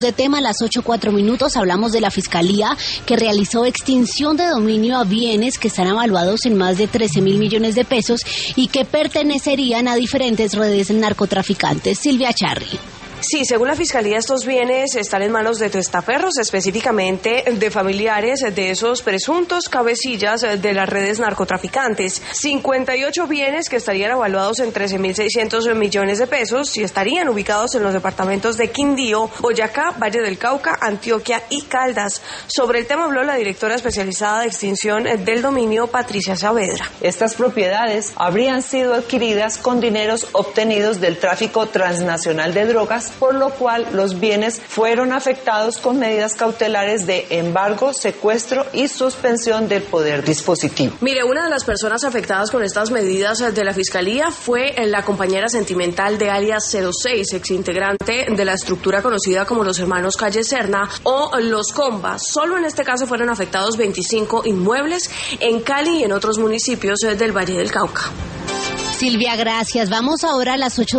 de tema a las 8:04. Hablamos de la Fiscalía que realizó extinción de dominio a bienes que están evaluados en más de 13.000 millones de pesos y que pertenecerían a diferentes redes narcotraficantes. Silvia Charri. Sí, según la Fiscalía, estos bienes están en manos de testaferros, específicamente de familiares de esos presuntos cabecillas de las redes narcotraficantes. 58 bienes que estarían evaluados en 13.600 millones de pesos y estarían ubicados en los departamentos de Quindío, Boyacá, Valle del Cauca, Antioquia y Caldas. Sobre el tema habló la directora especializada de extinción del dominio, Patricia Saavedra. Estas propiedades habrían sido adquiridas con dineros obtenidos del tráfico transnacional de drogas, por lo cual los bienes fueron afectados con medidas cautelares de embargo, secuestro y suspensión del poder dispositivo. Mire, una de las personas afectadas con estas medidas de la Fiscalía fue la compañera sentimental de alias 06, exintegrante de la estructura conocida como los hermanos Calle Serna o los Combas. Solo en este caso fueron afectados 25 inmuebles en Cali y en otros municipios del Valle del Cauca. Silvia, gracias. Vamos ahora a las 8.